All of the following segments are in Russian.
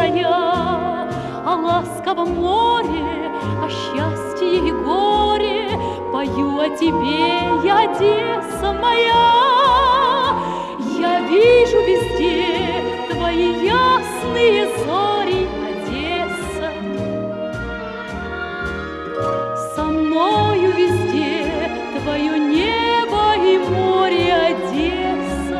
края, о ласковом море, о счастье и горе. Пою о тебе, Одесса моя. Я вижу везде твои ясные зори, Одесса. Со мною везде твое небо и море, Одесса.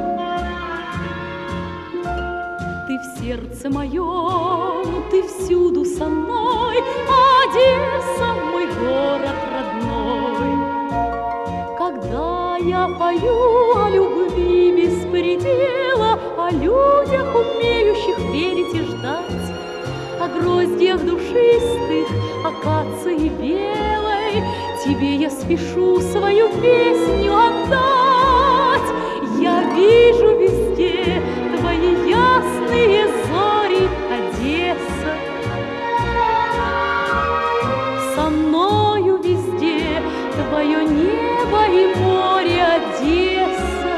Ты в сердце моем, ты всюду со мной, Одесса, мой город родной. Когда я пою о любви без предела, о людях, умеющих верить и ждать, о гроздьях душистых, акации белой, тебе я спешу свою песню отдать. Я вижу везде твои ясные зори, Одесса. Со мною везде твое небо и море, Одесса.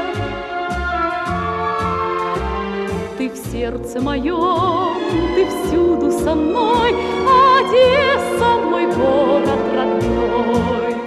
Ты в сердце моем, ты всюду со мной, Одесса, мой город родной.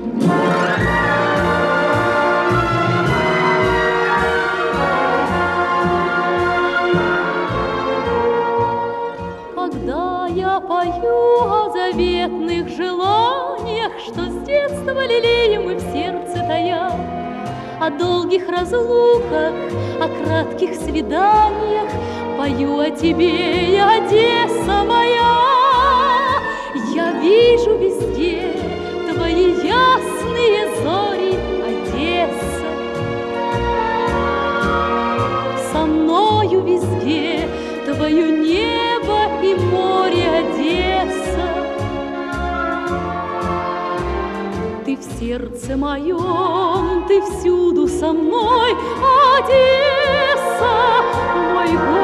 Когда я пою о заветных желаниях, что с детства лелеем мы в сердце тая, о долгих разлуках, о кратких свиданиях, пою о тебе, Одесса моя. Я вижу везде твои ясные зори, Одесса. Со мною везде твое небо и море, Одесса. Ты в сердце моем, ты всюду со мной, Одесса, мой город.